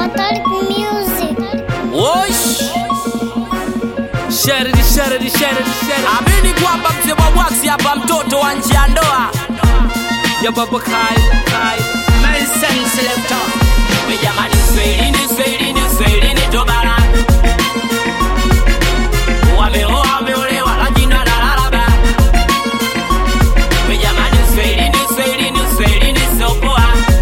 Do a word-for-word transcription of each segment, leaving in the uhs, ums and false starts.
Catholic music. Wosh Sherry, sherry, sherry, sherry. amini kwamba mzee wa Bwaksi hapa mtoto wa nje ya ndoa Ya baba Kai, Kai Mason Selector. We jamani Swahilini, Swahilini, Swahilini tobara. Wameoa, wameolewa lakini wanalala ba. We jamani Swahilini, Swahilini, Swahilini sio poa.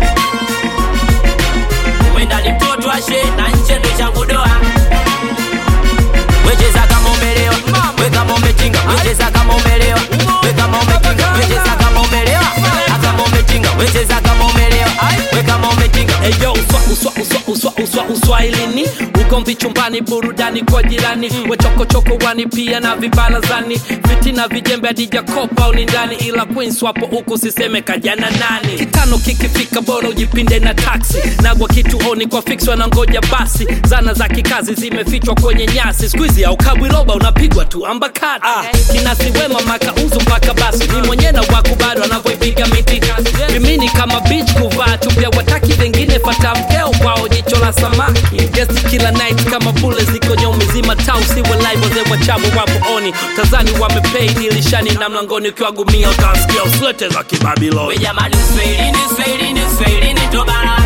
Wenda ni mtoto wa shehe na nje ndo changu doa. Wecheza kama umelewa, we kama umetinga. Wecheza kama umelewa, we kama umetinga. Wecheza kama umelewa, kama umetinga. Wecheza kama umelewa, we kama umetinga. Eyo uswa uswa uswa uswa uswa uswahilini ugomvi chumbani burudani kwa jirani mm. Wechoko choko wani pia na vibarazani fitina vijembe adija kopa unindani ila Queens wapo huku siseme kajana nani kitano kikifika bora ujipinde na taxi nagwa kituoni kwa fix wanangoja basi zana za kikazi zimefichwa kwenye nyasi squeeze au kabwiloba unapigwa tu ambakati ah. Kinasi wema makauzu mpaka basi ni mwenye na wakubado wanavyoipiga miti vimini kama beach kuvaa tupia wataki vengine fata mkeo kwao jicho la samaki guest kila night kama bule ziko nyomi zima tau siwe live wazee wachabu wapo oni tazani wamepay dilishani na mlangoni ukiwagumia utasikia uslete za kibabiloni we jamani Swahilini, Swahilini, Swahilini tobara.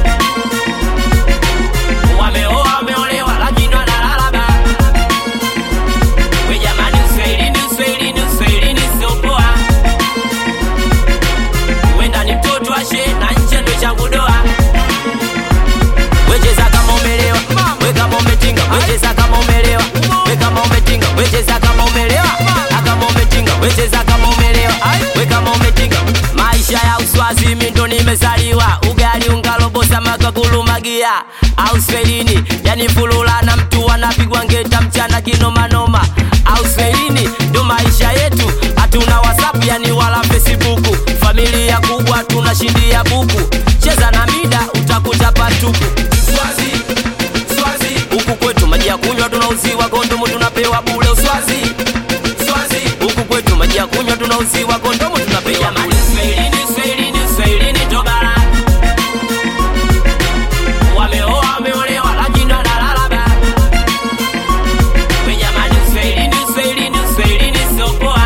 Wameoa, wameolewa lakini wanalala ba. We jamani Swahilini, Swahilini, Swahilini sio poa. Wenda ni mtoto wa shehe na nje ndo changu doa. Wecheza kama umelewa, we kama umetinga. Wecheza kama umelewa, we kama umetinga. Wecheza kama umelewa, kama umetinga. Wecheza kama umelewa, we kama umetinga. Maisha ya uswazi mimi ndo nimezaliwa. Ugali ungalobo samaka kulumagia. Au Swahilini, yani fulula na mtu anapigwa ngeta mchana kinoma noma. Au Swahilini ndo maisha yetu. Hatuna WhatsApp yani wala Facebook. Familia kubwa tunashindia buku. Cheza na mida utakuta patupu. Swazi, Swazi. Huku kwetu maji ya kunywa tunauziwa kondomu tunapewa bure uswazi. Swazi. Huku kwetu maji ya kunywa tunauziwa kondomu tunapewa bure. Swahilini, Swahilini, Swahilini tobara. Wameoa, wameolewa lakini wanalala ba. We jamani Swahilini, Swahilini, Swahilini sio poa.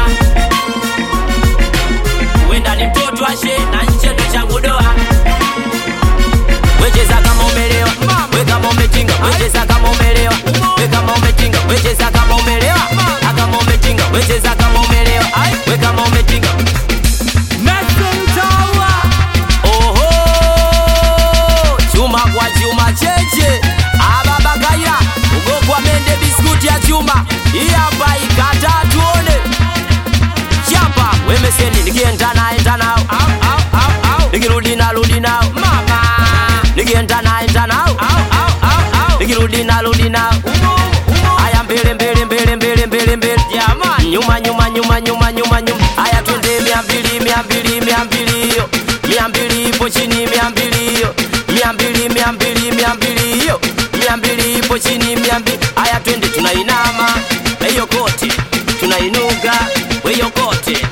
Wenda ni mtoto wa shehe na nje ndo changu doa. Wecheza kama umelewa, we kama umetinga. Wecheza kama umelewa, we kama umetinga. Wecheza kama umelewa, kama umetinga. Wecheza kama umelewa, we kama umetinga. Mesentawa Oho, chuma kwa chuma cheche. Ababa Kaira, ugokwa mende biskuti ya chuma. Hii hapa ikata tuone. Chapa, we meseni nikienda naenda nao. Au au au au. Nikirudi na rudi nao. Mama. Nikienda naenda nao. Au au au au. Nikirudi na rudi nao. Aya mbele mbele mbele mbele mbele mbele. Jamani. Nyuma nyuma nyuma nyuma nyuma nyuma. Aya twende mia mbili mia mbili mia mbili hiyo. Mia mbili ipo chini mia mbili hiyo. Mia mbili mia mbili mia mbili hiyo. Mia mbili ipo chini mia mbili. Aya twende tunainama. Hiyo kote. Tunainuka. Hiyo kote.